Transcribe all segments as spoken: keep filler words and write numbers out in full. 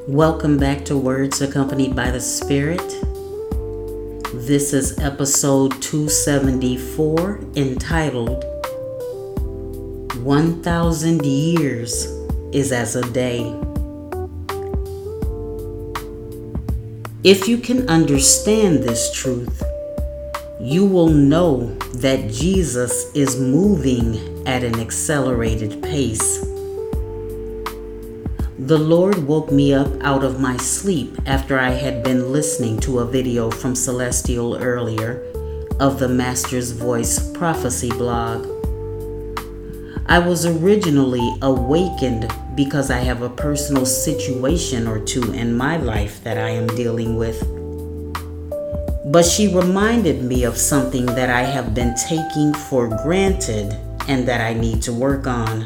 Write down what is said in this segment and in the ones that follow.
Welcome back to Words Accompanied by the Spirit. This is episode two seventy-four, entitled one thousand Years is as a Day. If you can understand this truth, you will know that Jesus is moving at an accelerated pace. The Lord woke me up out of my sleep after I had been listening to a video from Celestial earlier of the Master's Voice Prophecy blog. I was originally awakened because I have a personal situation or two in my life that I am dealing with. But she reminded me of something that I have been taking for granted and that I need to work on.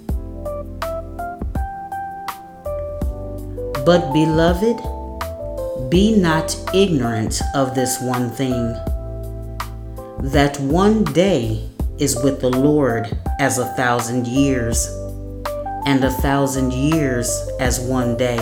But beloved, be not ignorant of this one thing, that one day is with the Lord as a thousand years, and a thousand years as one day.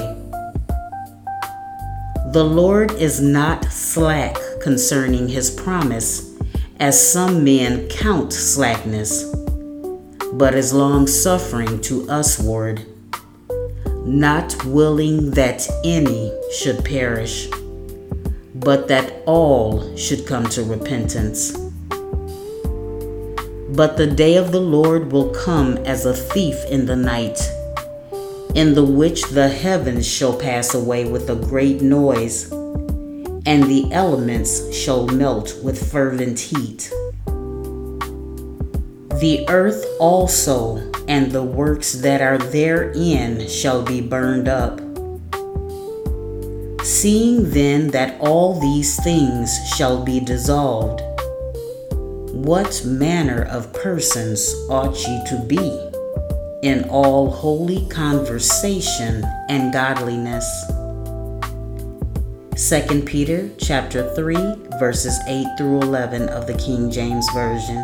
The Lord is not slack concerning his promise, as some men count slackness, but is long-suffering to usward, not willing that any should perish, but that all should come to repentance. But the day of the Lord will come as a thief in the night, in the which the heavens shall pass away with a great noise, and the elements shall melt with fervent heat. The earth also and the works that are therein shall be burned up. Seeing then that all these things shall be dissolved, what manner of persons ought ye to be in all holy conversation and godliness? Second Peter chapter three, verses eight through eleven of the King James Version.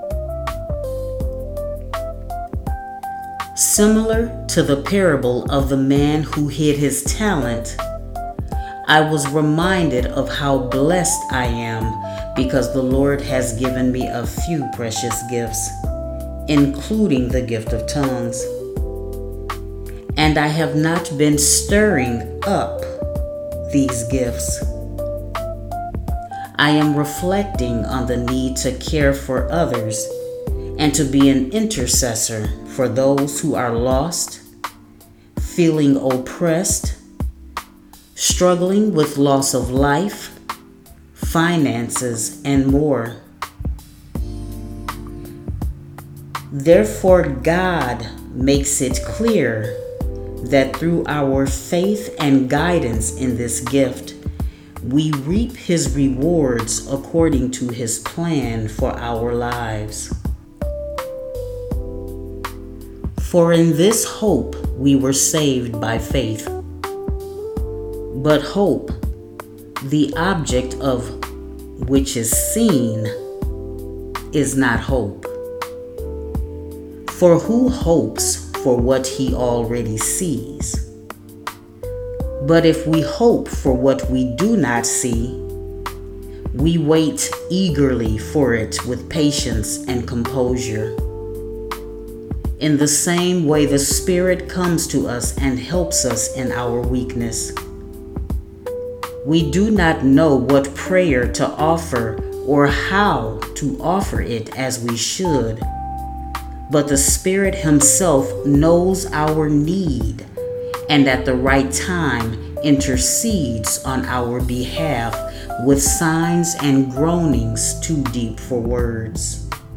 Similar to the parable of the man who hid his talent, I was reminded of how blessed I am because the Lord has given me a few precious gifts, including the gift of tongues. And I have not been stirring up these gifts. I am reflecting on the need to care for others and to be an intercessor for those who are lost, feeling oppressed, struggling with loss of life, finances, and more. Therefore, God makes it clear that through our faith and guidance in this gift, we reap his rewards according to his plan for our lives. For in this hope we were saved by faith. But hope, the object of which is seen, is not hope. For who hopes for what he already sees? But if we hope for what we do not see, we wait eagerly for it with patience and composure. In the same way, the Spirit comes to us and helps us in our weakness. We do not know what prayer to offer or how to offer it as we should, but the Spirit himself knows our need and at the right time intercedes on our behalf with signs and groanings too deep for words.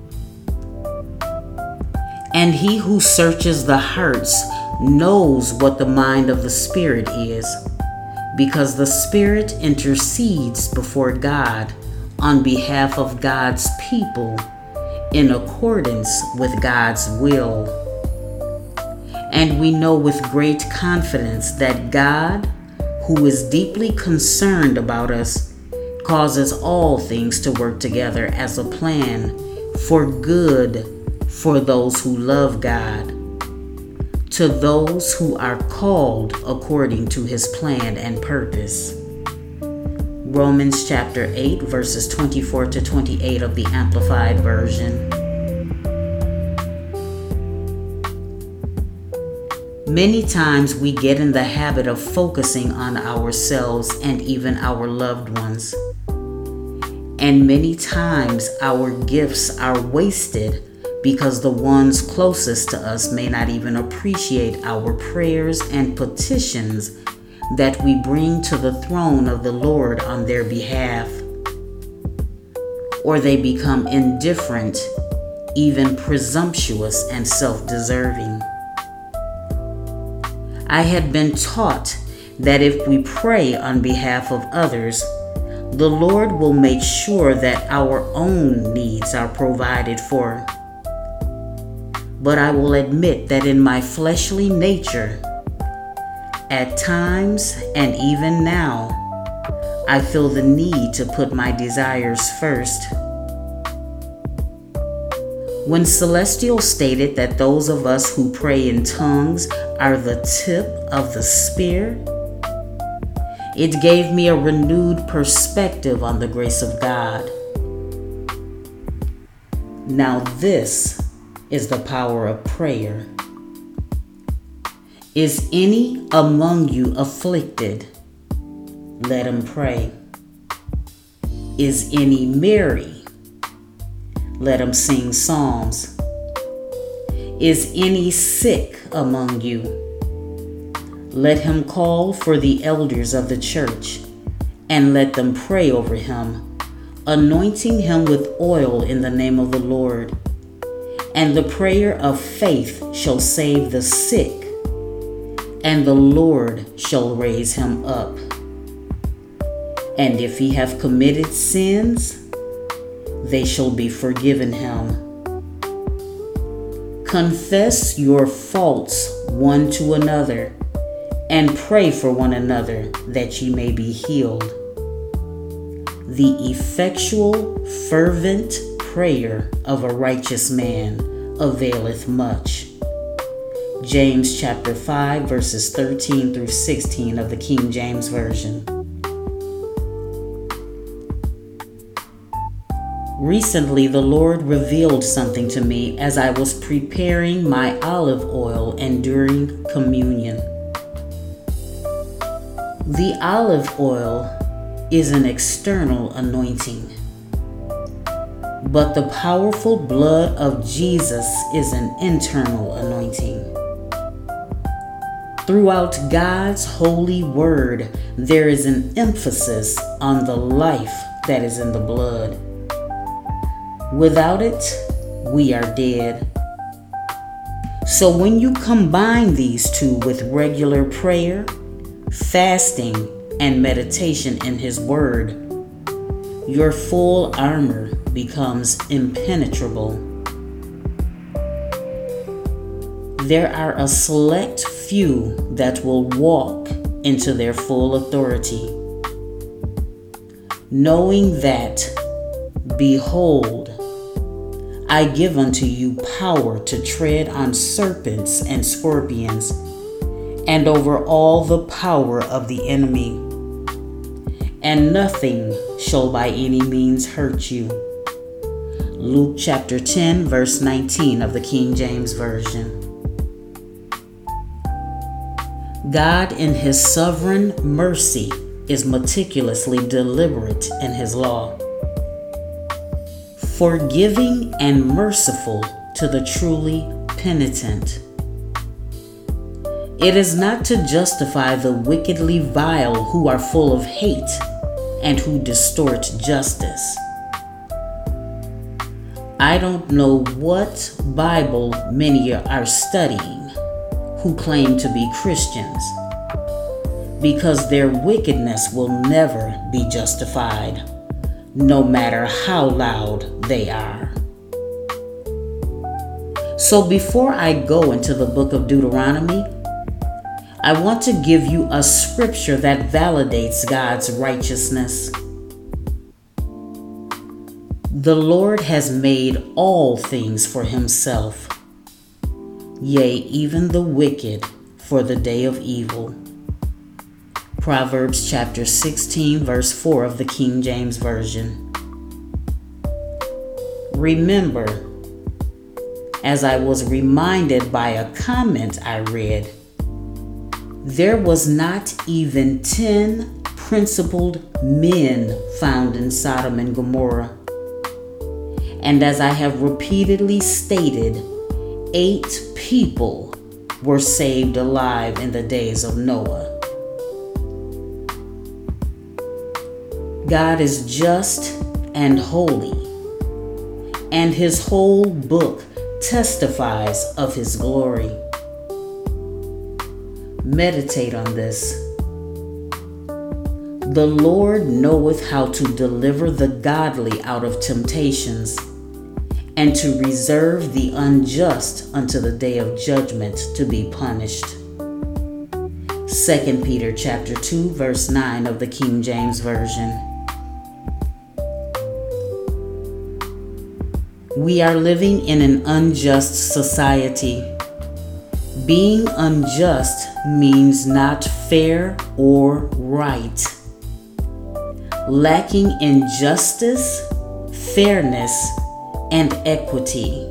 And he who searches the hearts knows what the mind of the Spirit is, because the Spirit intercedes before God on behalf of God's people in accordance with God's will. And we know with great confidence that God, who is deeply concerned about us, causes all things to work together as a plan for good for those who love God, to those who are called according to his plan and purpose. Romans chapter eight, verses twenty-four to twenty-eight of the Amplified Version. Many times we get in the habit of focusing on ourselves and even our loved ones. And many times our gifts are wasted because the ones closest to us may not even appreciate our prayers and petitions that we bring to the throne of the Lord on their behalf. Or they become indifferent, even presumptuous and self-deserving. I had been taught that if we pray on behalf of others, the Lord will make sure that our own needs are provided for. But I will admit that in my fleshly nature, at times and even now, I feel the need to put my desires first. When Celestial stated that those of us who pray in tongues are the tip of the spear, it gave me a renewed perspective on the grace of God. Now this is the power of prayer. Is any among you afflicted? Let him pray. Is any merry? Let him sing psalms. Is any sick among you? Let him call for the elders of the church, and let them pray over him, anointing him with oil in the name of the Lord. And the prayer of faith shall save the sick, and the Lord shall raise him up. And if he have committed sins, they shall be forgiven him. Confess your faults one to another, and pray for one another that ye may be healed. The effectual, fervent prayer of a righteous man availeth much. James chapter five, verses thirteen through sixteen of the King James Version. Recently, the Lord revealed something to me as I was preparing my olive oil and during communion. The olive oil is an external anointing, but the powerful blood of Jesus is an internal anointing. Throughout God's holy word, there is an emphasis on the life that is in the blood. Without it, we are dead. So when you combine these two with regular prayer, fasting, and meditation in His Word, your full armor becomes impenetrable. There are a select few that will walk into their full authority, knowing that, behold, I give unto you power to tread on serpents and scorpions, and over all the power of the enemy, and nothing shall by any means hurt you. Luke chapter ten, verse nineteen of the King James Version. God in His sovereign mercy is meticulously deliberate in His law, forgiving and merciful to the truly penitent. It is not to justify the wickedly vile who are full of hate and who distort justice. I don't know what Bible many are studying who claim to be Christians, because their wickedness will never be justified, no matter how loud they are. So before I go into the book of Deuteronomy, I want to give you a scripture that validates God's righteousness. The Lord has made all things for Himself. yea, even the wicked for the day of evil. Proverbs chapter sixteen, verse four of the King James Version. Remember, as I was reminded by a comment I read, there was not even ten principled men found in Sodom and Gomorrah. And as I have repeatedly stated, eight people were saved alive in the days of Noah. God is just and holy, and his whole book testifies of his glory. Meditate on this. The Lord knoweth how to deliver the godly out of temptations, and to reserve the unjust unto the day of judgment to be punished. Second Peter chapter two, verse nine of the King James Version. We are living in an unjust society. Being unjust means not fair or right. Lacking in justice, fairness, and equity.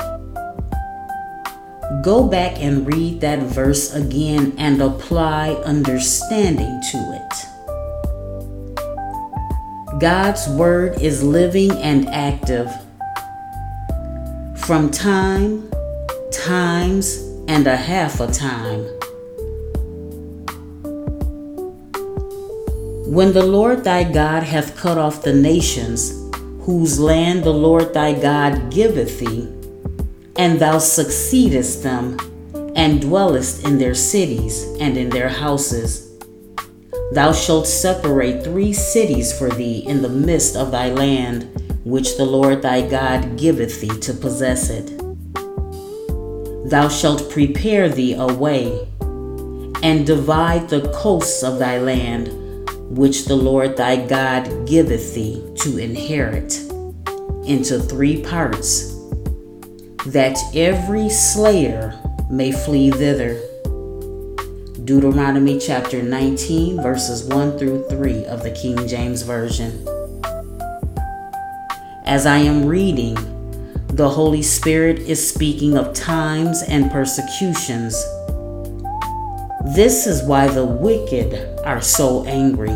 Go back and read that verse again and apply understanding to it. God's word is living and active. From time, times, and a half a time. When the Lord thy God hath cut off the nations, whose land the Lord thy God giveth thee, and thou succeedest them, and dwellest in their cities and in their houses, thou shalt separate three cities for thee in the midst of thy land, which the Lord thy God giveth thee to possess it. Thou shalt prepare thee a way, and divide the coasts of thy land, which the Lord thy God giveth thee to inherit, into three parts, that every slayer may flee thither. Deuteronomy chapter nineteen, verses one through three of the King James Version. As I am reading, the Holy Spirit is speaking of times and persecutions. This is why the wicked are so angry.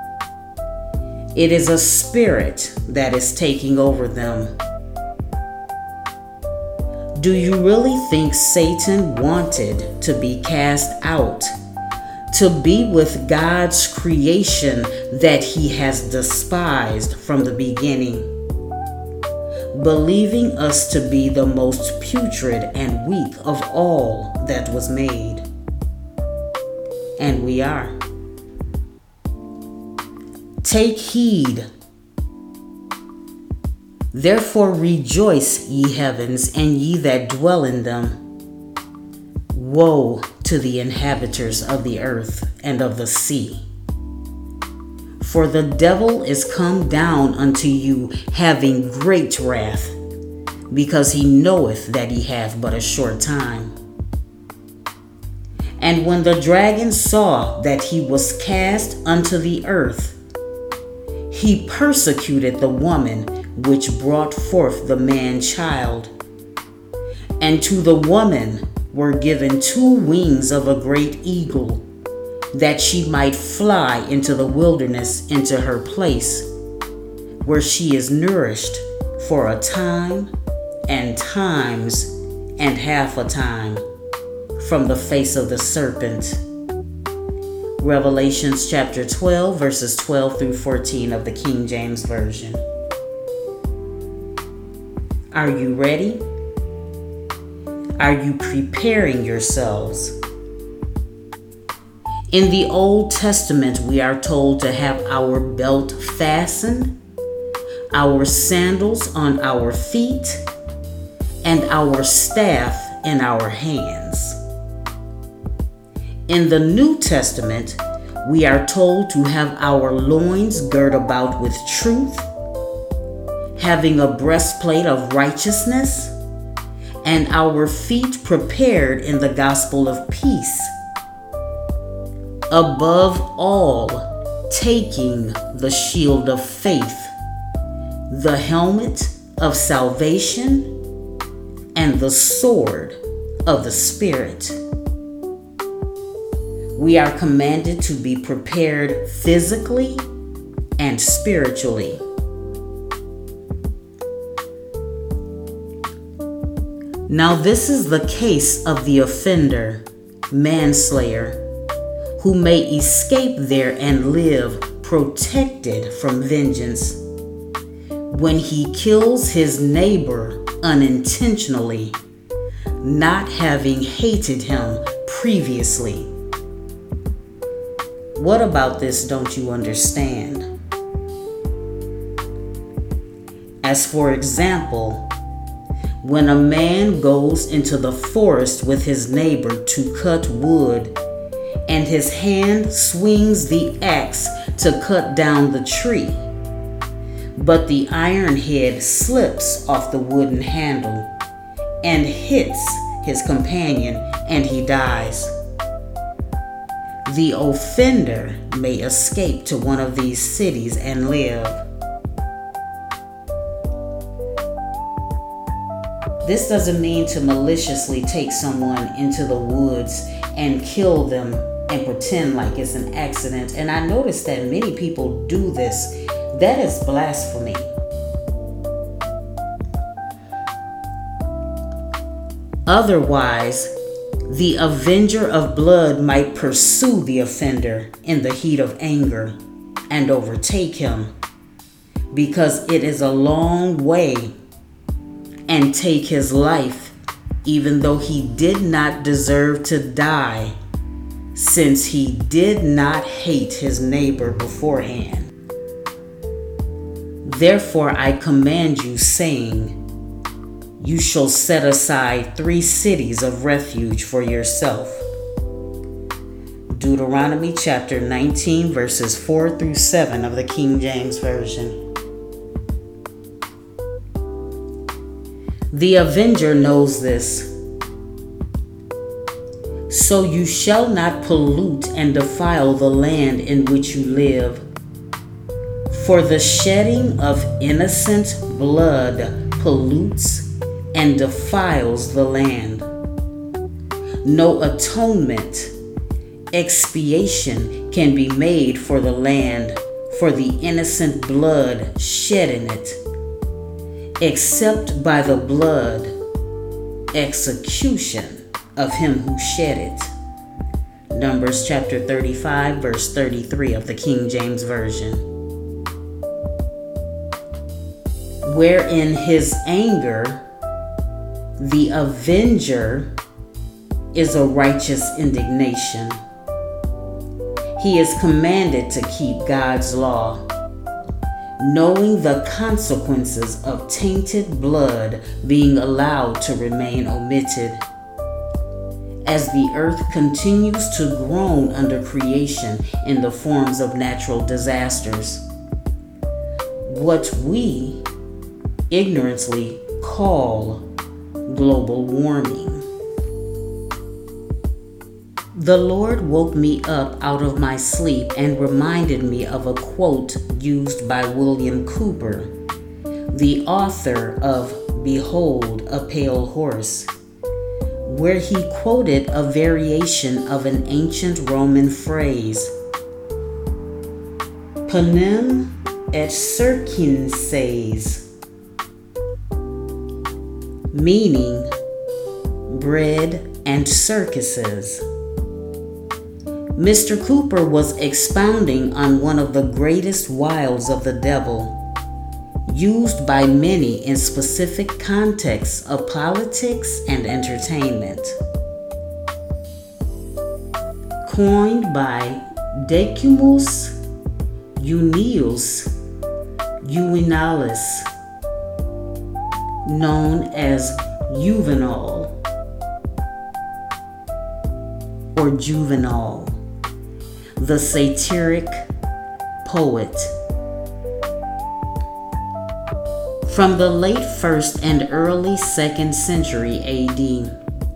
It is a spirit that is taking over them. Do you really think Satan wanted to be cast out, to be with God's creation that he has despised from the beginning, believing us to be the most putrid and weak of all that was made? And we are. Take heed. Therefore rejoice, ye heavens, and ye that dwell in them. Woe to the inhabitants of the earth and of the sea. For the devil is come down unto you, having great wrath, because he knoweth that he hath but a short time. And when the dragon saw that he was cast unto the earth, he persecuted the woman which brought forth the man child. And to the woman were given two wings of a great eagle, that she might fly into the wilderness, into her place, where she is nourished for a time and times and half a time from the face of the serpent. Revelations chapter twelve, verses twelve through fourteen of the King James Version. Are you ready? Are you preparing yourselves? In the Old Testament, we are told to have our belt fastened, our sandals on our feet, and our staff in our hands. In the New Testament, we are told to have our loins girt about with truth, having a breastplate of righteousness, and our feet prepared in the gospel of peace. Above all, taking the shield of faith, the helmet of salvation, and the sword of the Spirit. We are commanded to be prepared physically and spiritually. Now, this is the case of the offender, manslayer, who may escape there and live protected from vengeance when he kills his neighbor unintentionally, not having hated him previously. What about this don't you understand? As for example, when a man goes into the forest with his neighbor to cut wood, and his hand swings the axe to cut down the tree, but the iron head slips off the wooden handle and hits his companion, and he dies. The offender may escape to one of these cities and live. This doesn't mean to maliciously take someone into the woods and kill them and pretend like it's an accident. And I notice that many people do this. That is blasphemy. Otherwise, the avenger of blood might pursue the offender in the heat of anger and overtake him, because it is a long way, and take his life, even though he did not deserve to die, since he did not hate his neighbor beforehand. Therefore I command you, saying, you shall set aside three cities of refuge for yourself. Deuteronomy chapter nineteen, verses four through seven of the King James Version. The avenger knows this. So you shall not pollute and defile the land in which you live. For the shedding of innocent blood pollutes and defiles the land. No atonement, expiation can be made for the land for the innocent blood shed in it, except by the blood execution of him who shed it. Numbers chapter thirty-five, verse thirty-three of the King James Version. Wherein his anger, the avenger, is a righteous indignation. He is commanded to keep God's law, knowing the consequences of tainted blood being allowed to remain omitted. As the earth continues to groan under creation in the forms of natural disasters, what we ignorantly call global warming. The Lord woke me up out of my sleep and reminded me of a quote used by William Cooper, the author of Behold a Pale Horse, where he quoted a variation of an ancient Roman phrase, panem et circenses, meaning bread and circuses. Mister Cooper was expounding on one of the greatest wiles of the devil, used by many in specific contexts of politics and entertainment. Coined by Decimus Junius Juvenalis, known as Juvenal or Juvenal, the satiric poet. from the late first and early second century A D.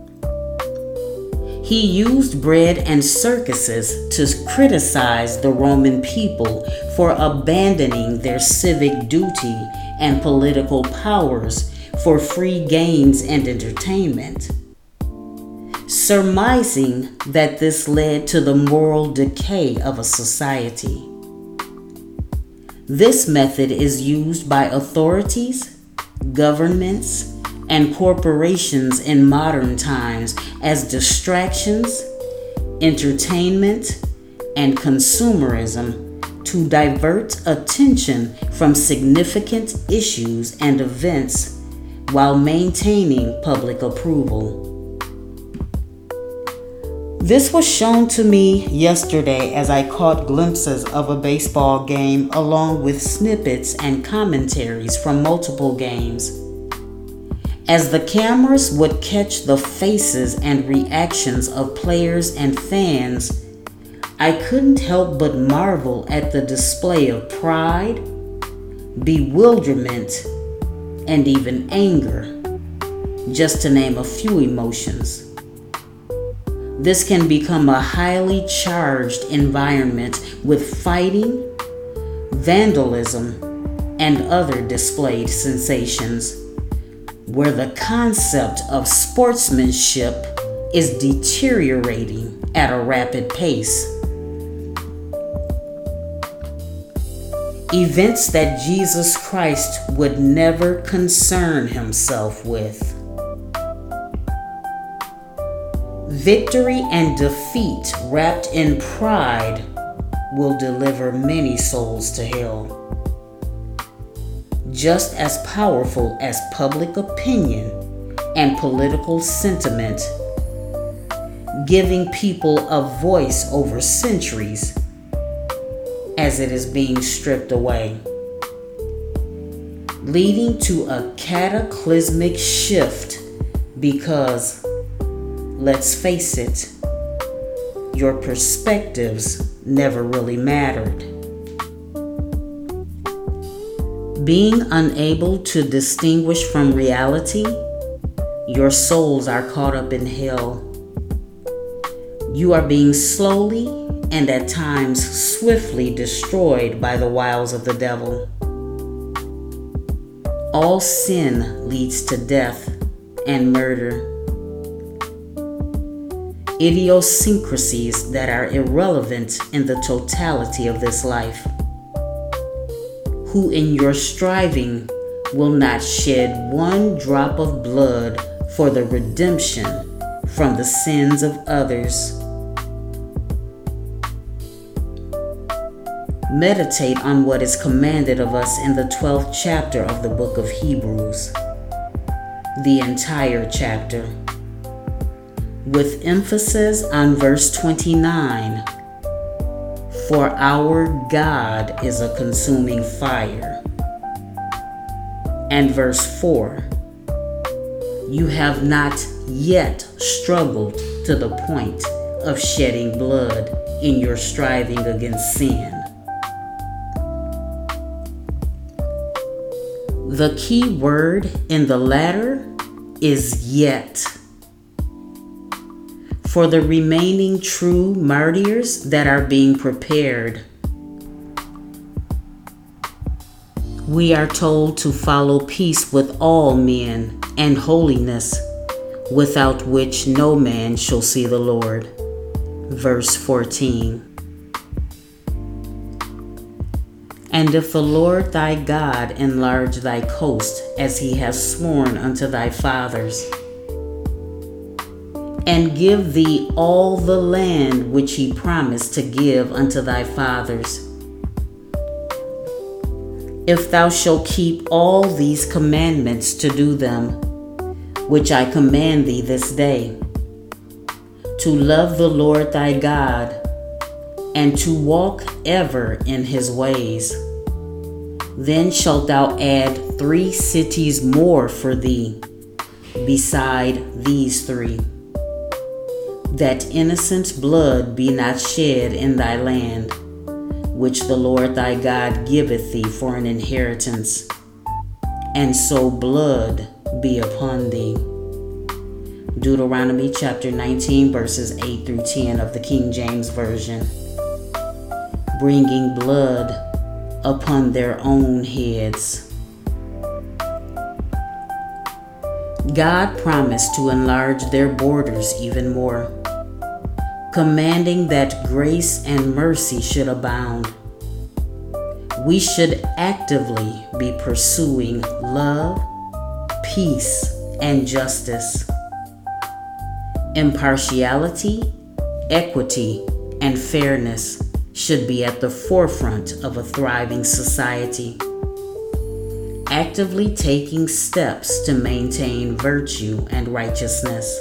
He used bread and circuses to criticize the Roman people for abandoning their civic duty and political powers for free games and entertainment, surmising that this led to the moral decay of a society. This method is used by authorities, governments, and corporations in modern times as distractions, entertainment, and consumerism to divert attention from significant issues and events while maintaining public approval. This was shown to me yesterday as I caught glimpses of a baseball game along with snippets and commentaries from multiple games. As the cameras would catch the faces and reactions of players and fans, I couldn't help but marvel at the display of pride, bewilderment, and even anger, just to name a few emotions. This can become a highly charged environment with fighting, vandalism, and other displayed sensations, where the concept of sportsmanship is deteriorating at a rapid pace. Events that Jesus Christ would never concern himself with. Victory and defeat wrapped in pride will deliver many souls to hell. Just as powerful as public opinion and political sentiment, giving people a voice over centuries as it is being stripped away, leading to a cataclysmic shift because, let's face it, your perspectives never really mattered. Being unable to distinguish from reality, your souls are caught up in hell. You are being slowly and at times swiftly destroyed by the wiles of the devil. All sin leads to death and murder. Idiosyncrasies that are irrelevant in the totality of this life, who in your striving will not shed one drop of blood for the redemption from the sins of others. Meditate on what is commanded of us in the twelfth chapter of the book of Hebrews, the entire chapter, with emphasis on verse twenty-nine. For our God is a consuming fire. And verse four. You have not yet struggled to the point of shedding blood in your striving against sin. The key word in the latter is yet. For the remaining true martyrs that are being prepared, we are told to follow peace with all men and holiness, without which no man shall see the Lord. Verse fourteen. And if the Lord thy God enlarge thy coast, as he has sworn unto thy fathers, and give thee all the land which he promised to give unto thy fathers, if thou shalt keep all these commandments to do them, which I command thee this day, to love the Lord thy God, and to walk ever in his ways, then shalt thou add three cities more for thee, beside these three, that innocent blood be not shed in thy land, which the Lord thy God giveth thee for an inheritance. and so blood be upon thee. Deuteronomy chapter nineteen, verses eight through ten of the King James Version. Bringing blood upon their own heads. God promised to enlarge their borders even more, commanding that grace and mercy should abound. We should actively be pursuing love, peace, and justice. Impartiality, equity, and fairness should be at the forefront of a thriving society. Actively taking steps to maintain virtue and righteousness.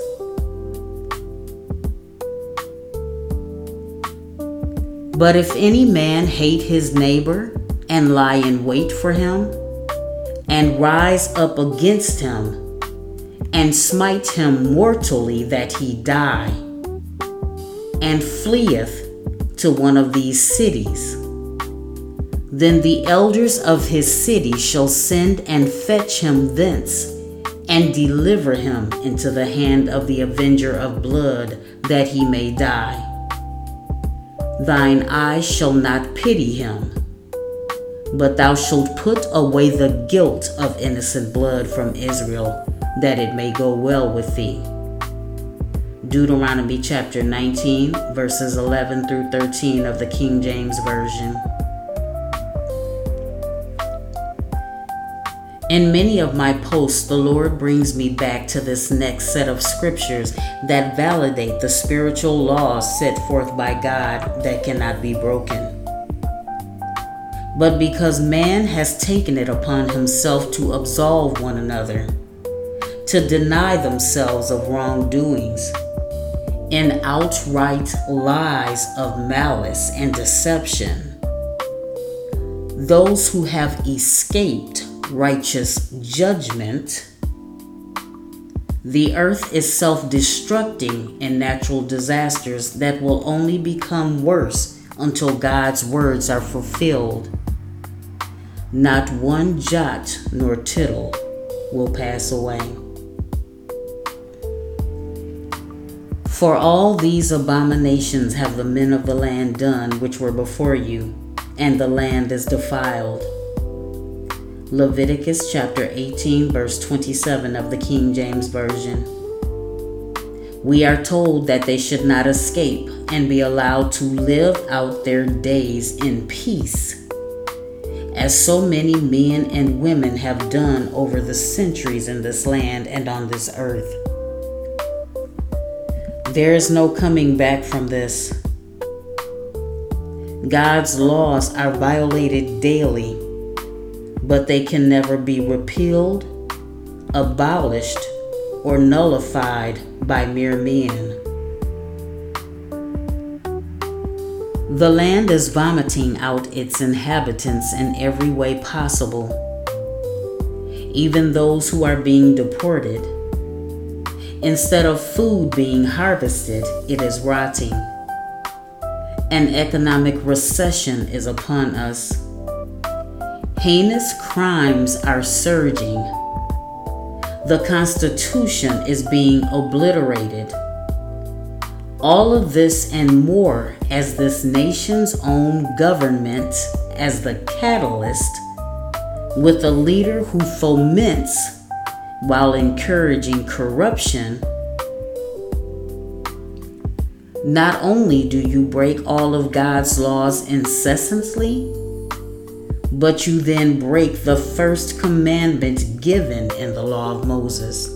But if any man hate his neighbor and lie in wait for him, and rise up against him, and smite him mortally that he die, and fleeth to one of these cities, then the elders of his city shall send and fetch him thence, and deliver him into the hand of the avenger of blood, that he may die. Thine eye shall not pity him, but thou shalt put away the guilt of innocent blood from Israel, that it may go well with thee. Deuteronomy chapter nineteen, verses eleven through thirteen of the King James Version. In many of my posts, the Lord brings me back to this next set of scriptures that validate the spiritual laws set forth by God that cannot be broken. But because man has taken it upon himself to absolve one another, to deny themselves of wrongdoings, in outright lies of malice and deception, those who have escaped righteous judgment, the earth is self-destructing in natural disasters that will only become worse until God's words are fulfilled. Not one jot nor tittle will pass away. For all these abominations have the men of the land done which were before you, and the land is defiled. Leviticus chapter eighteen, verse twenty-seven of the King James Version. We are told that they should not escape and be allowed to live out their days in peace, as so many men and women have done over the centuries in this land and on this earth. There is no coming back from this. God's laws are violated daily, but they can never be repealed, abolished, or nullified by mere men. The land is vomiting out its inhabitants in every way possible. Even those who are being deported. Instead of food being harvested, it is rotting. An economic recession is upon us. Heinous crimes are surging. The Constitution is being obliterated. All of this and more as this nation's own government as the catalyst, with a leader who foments while encouraging corruption. Not only do you break all of God's laws incessantly, but you then break the first commandment given in the law of Moses.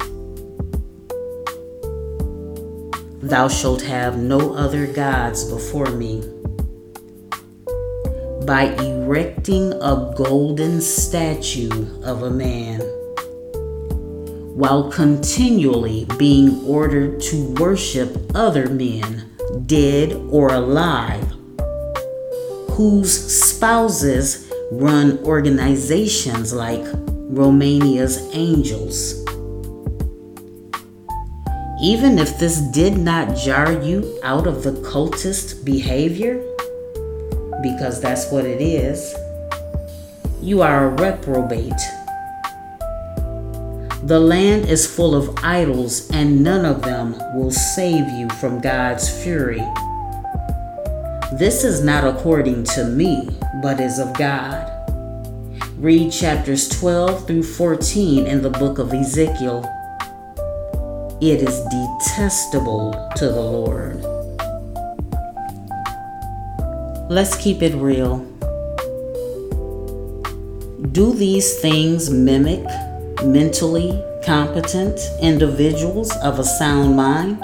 Thou shalt have no other gods before me. By erecting a golden statue of a man, while continually being ordered to worship other men, dead or alive, whose spouses run organizations like Romania's Angels. Even if this did not jar you out of the cultist behavior, because that's what it is, you are a reprobate. The land is full of idols, and none of them will save you from God's fury. This is not according to me, but is of God. Read chapters twelve through fourteen in the book of Ezekiel. It is detestable to the Lord. Let's keep it real. Do these things mimic mentally competent individuals of a sound mind,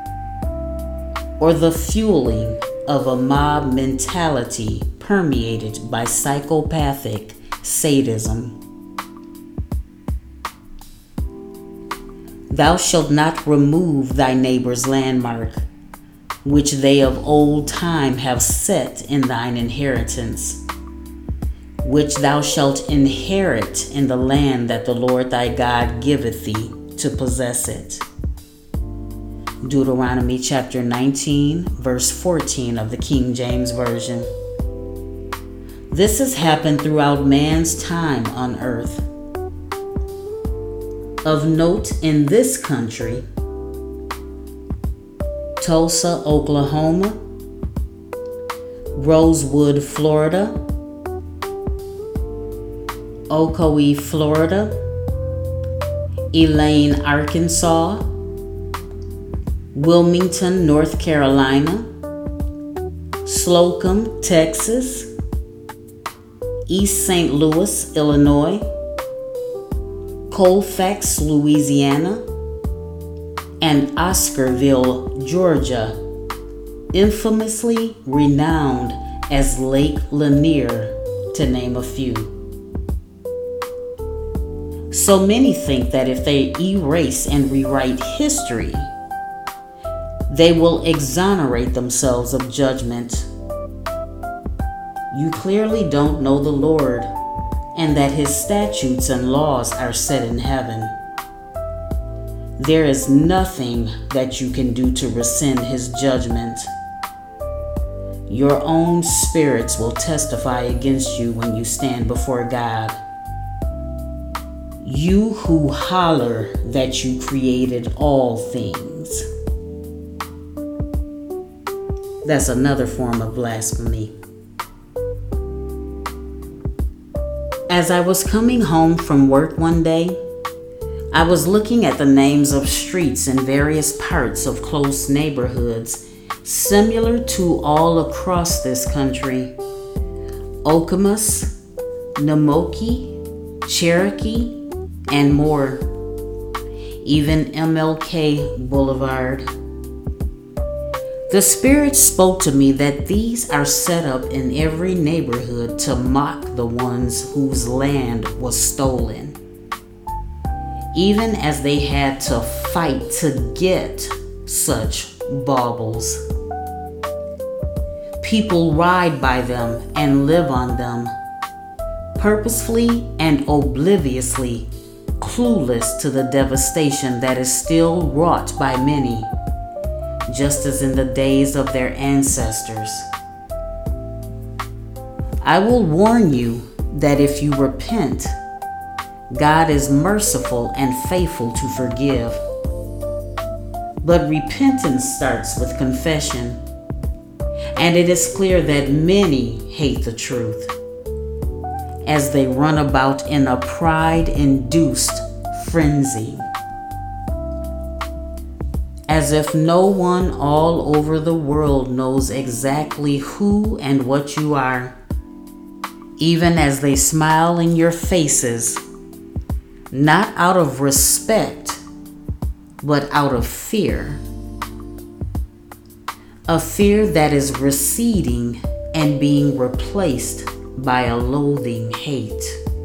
or the fueling of a mob mentality permeated by psychopathic sadism? Thou shalt not remove thy neighbor's landmark, which they of old time have set in thine inheritance, which thou shalt inherit in the land that the Lord thy God giveth thee to possess it. Deuteronomy chapter nineteen, verse fourteen of the King James Version. This has happened throughout man's time on earth. Of note in this country, Tulsa, Oklahoma, Rosewood, Florida, Ocoee, Florida, Elaine, Arkansas, Wilmington, North Carolina, Slocum, Texas, East Saint Louis, Illinois, Colfax, Louisiana, and Oscarville, Georgia, infamously renowned as Lake Lanier, to name a few. So many think that if they erase and rewrite history, they will exonerate themselves of judgment. You clearly don't know the Lord, and that his statutes and laws are set in heaven. There is nothing that you can do to rescind his judgment. Your own spirits will testify against you when you stand before God. You who holler that you created all things. That's another form of blasphemy. As I was coming home from work one day, I was looking at the names of streets in various parts of close neighborhoods similar to all across this country. Okemos, Namoki, Cherokee, and more. Even M L K Boulevard. The Spirit spoke to me that these are set up in every neighborhood to mock the ones whose land was stolen, even as they had to fight to get such baubles. People ride by them and live on them, purposefully and obliviously clueless to the devastation that is still wrought by many, just as in the days of their ancestors. I will warn you that if you repent, God is merciful and faithful to forgive. But repentance starts with confession, and it is clear that many hate the truth as they run about in a pride-induced frenzy, as if no one all over the world knows exactly who and what you are, even as they smile in your faces, not out of respect, but out of fear. A fear that is receding and being replaced by a loathing hate.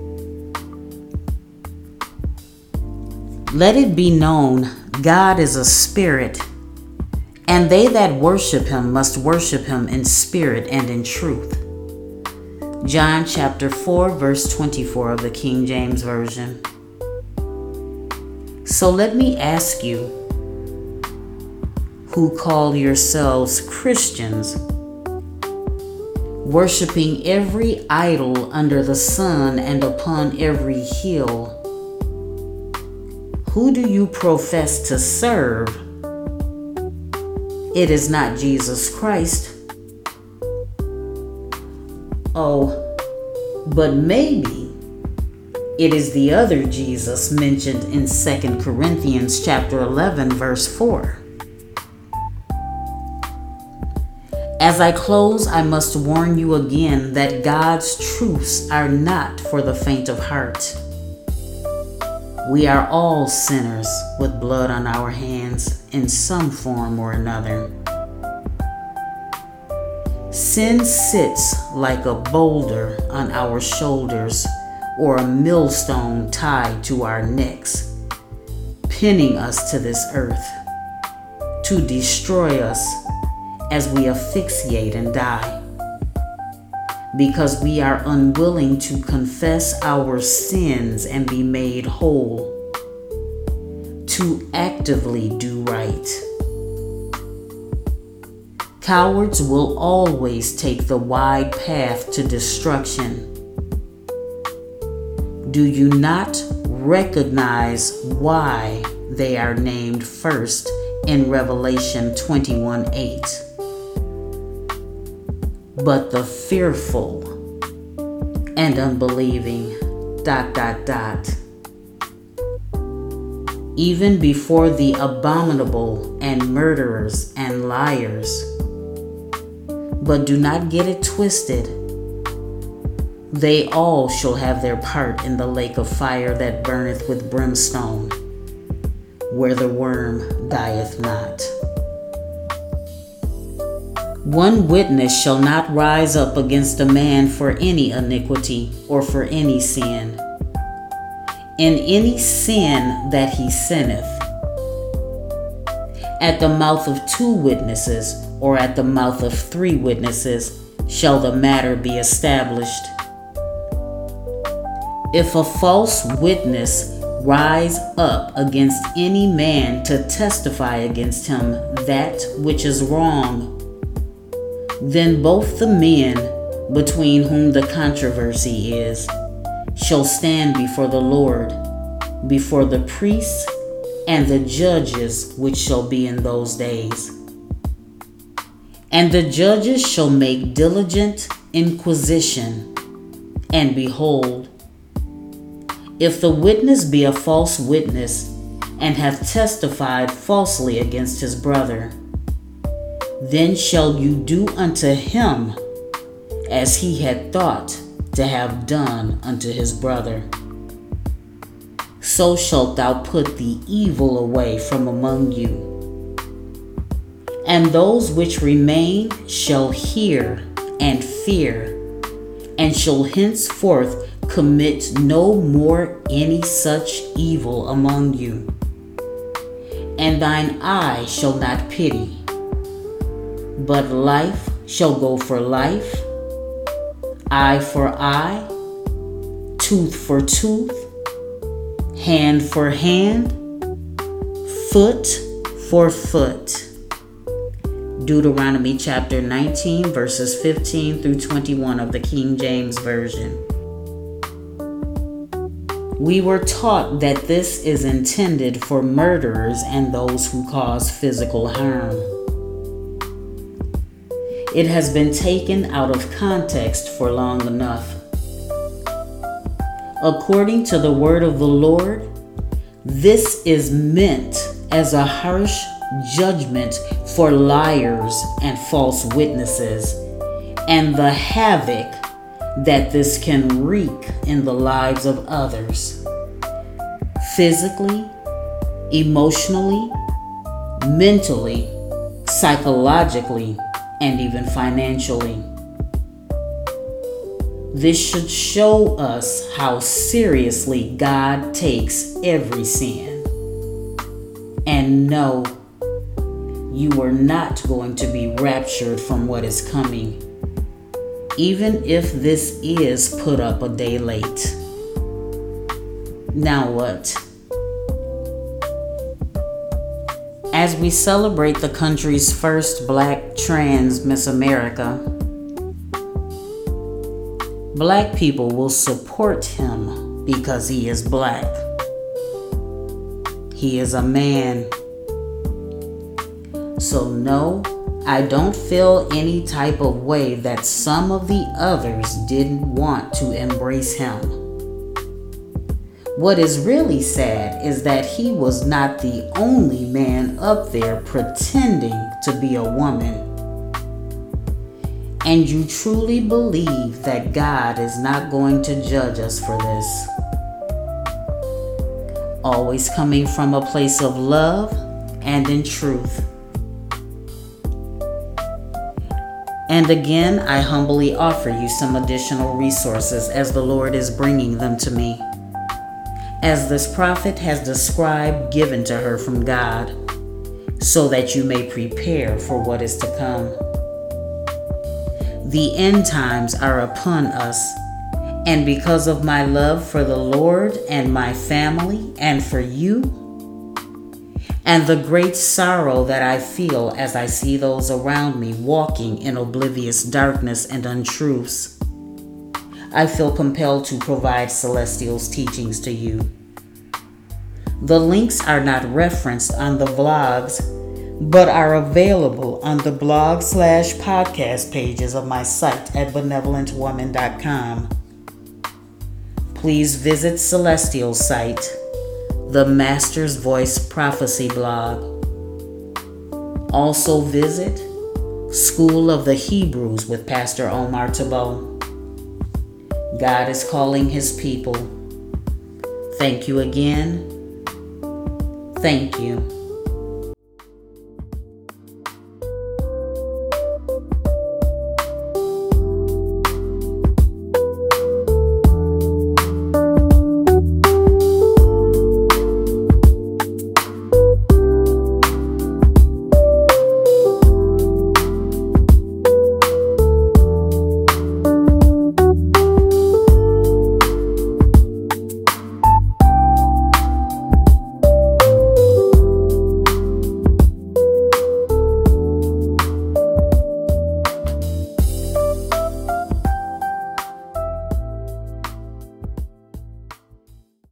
Let it be known, God is a spirit, and they that worship him must worship him in spirit and in truth. John chapter four, verse twenty-four of the King James Version. So let me ask you, who call yourselves Christians, worshiping every idol under the sun and upon every hill, who do you profess to serve? It is not Jesus Christ. Oh, but maybe it is the other Jesus mentioned in Second Corinthians chapter eleven, verse four. As I close, I must warn you again that God's truths are not for the faint of heart. We are all sinners with blood on our hands in some form or another. Sin sits like a boulder on our shoulders or a millstone tied to our necks, pinning us to this earth to destroy us as we asphyxiate and die, because we are unwilling to confess our sins and be made whole, to actively do right. Cowards will always take the wide path to destruction. Do you not recognize why they are named first in Revelation twenty-one eight? But the fearful and unbelieving, dot, dot, dot. Even before the abominable and murderers and liars. But do not get it twisted. They all shall have their part in the lake of fire that burneth with brimstone, where the worm dieth not. One witness shall not rise up against a man for any iniquity or for any sin, in any sin that he sinneth. At the mouth of two witnesses, or at the mouth of three witnesses, shall the matter be established. If a false witness rise up against any man to testify against him that which is wrong, then both the men between whom the controversy is shall stand before the Lord, before the priests and the judges which shall be in those days. And the judges shall make diligent inquisition, and behold, if the witness be a false witness, and hath testified falsely against his brother, then shall you do unto him as he had thought to have done unto his brother. So shalt thou put the evil away from among you. And those which remain shall hear and fear, and shall henceforth commit no more any such evil among you. And thine eye shall not pity, but life shall go for life, eye for eye, tooth for tooth, hand for hand, foot for foot. Deuteronomy chapter nineteen, verses fifteen through twenty-one of the King James Version. We were taught that this is intended for murderers and those who cause physical harm. It has been taken out of context for long enough. According to the word of the Lord, this is meant as a harsh judgment for liars and false witnesses, and the havoc that this can wreak in the lives of others, physically, emotionally, mentally, psychologically, and even financially. This should show us how seriously God takes every sin. And no, you are not going to be raptured from what is coming, even if this is put up a day late. Now what? As we celebrate the country's first black trans Miss America, black people will support him because he is black. He is a man. So no, I don't feel any type of way that some of the others didn't want to embrace him. What is really sad is that he was not the only man up there pretending to be a woman. And you truly believe that God is not going to judge us for this. Always coming from a place of love and in truth. And again, I humbly offer you some additional resources as the Lord is bringing them to me, as this prophet has described given to her from God, so that you may prepare for what is to come. The end times are upon us, and because of my love for the Lord and my family and for you, and the great sorrow that I feel as I see those around me walking in oblivious darkness and untruths, I feel compelled to provide Celestial's teachings to you. The links are not referenced on the vlogs, but are available on the blog slash podcast pages of my site at benevolent woman dot com. Please visit Celestial's site, the Master's Voice Prophecy blog. Also visit School of the Hebrews with Pastor Omar Tabo. God is calling his people. Thank you again. Thank you.